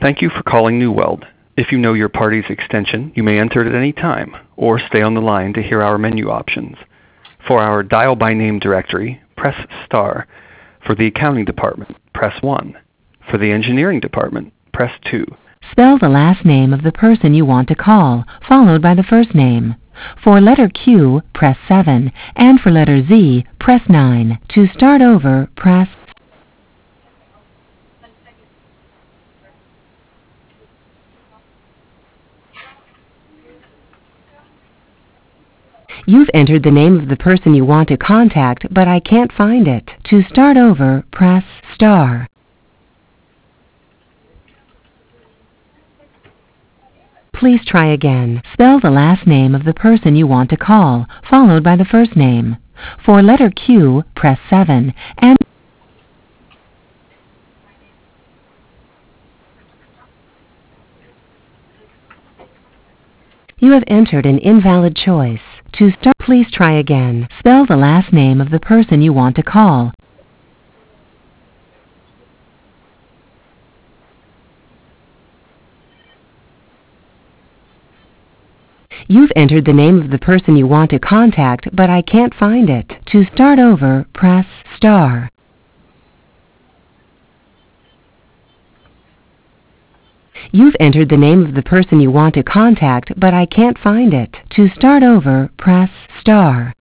Thank you for calling New Weld. If you know your party's extension, you may enter it at any time, or stay on the line to hear our menu options. For our dial by name directory, press star. For the accounting department, press 1. For the engineering department, press 2. Spell the last name of the person you want to call, followed by the first name. For letter Q, press 7, and for letter Z, press 9. To start over, press. You've entered the name of the person you want to contact, but I can't find it. To start over, press star. Please try again. Spell the last name of the person you want to call, followed by the first name. For letter Q, press 7, and you have entered an invalid choice. To start, please try again. Spell the last name of the person you want to call. You've entered the name of the person you want to contact, but I can't find it. To start over, press star. You've entered the name of the person you want to contact, but I can't find it. To start over, press star.